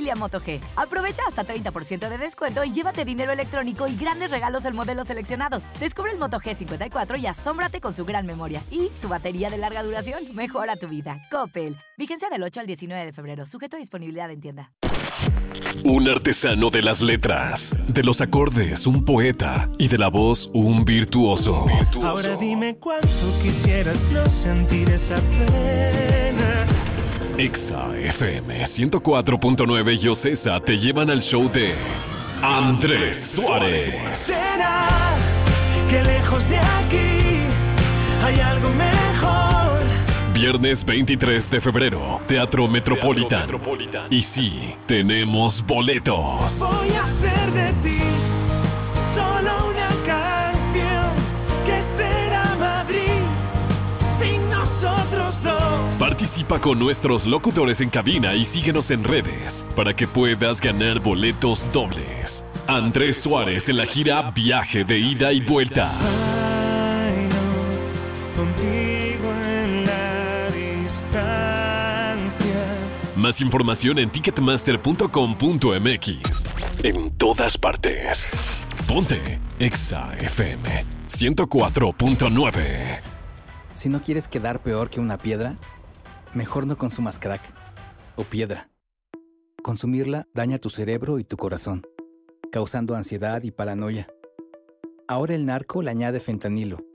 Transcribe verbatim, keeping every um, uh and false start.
familia Moto G. Aprovecha hasta treinta por ciento de descuento y llévate dinero electrónico y grandes regalos en modelos seleccionados. Descubre el Moto G cincuenta y cuatro y asómbrate con su gran memoria. Y su batería de larga duración mejora tu vida. Coppel. Vigencia del ocho al diecinueve de febrero. Sujeto a disponibilidad en tienda. Un artesano de las letras, de los acordes, un poeta y de la voz, un virtuoso. virtuoso. Ahora dime cuánto quisieras no sentir esa pena. Exa F M ciento cuatro punto nueve y Ocesa te llevan al show de Andrés Suárez. ¿Será que lejos de aquí hay algo mejor? Viernes veintitrés de febrero, Teatro Metropolitan. Teatro Metropolitan. Y sí, tenemos boletos. Voy a hacer de ti solo una canción que será Madrid sin nosotros dos. Participa con nuestros locutores en cabina y síguenos en redes para que puedas ganar boletos dobles. Andrés Suárez en la gira Viaje de Ida y Vuelta. Ay, no, contigo en la distancia. Más información en ticketmaster punto com punto m x. En todas partes. Ponte Exa F M ciento cuatro punto nueve. Si no quieres quedar peor que una piedra, mejor no consumas crack o piedra. Consumirla daña tu cerebro y tu corazón, causando ansiedad y paranoia. Ahora el narco le añade fentanilo,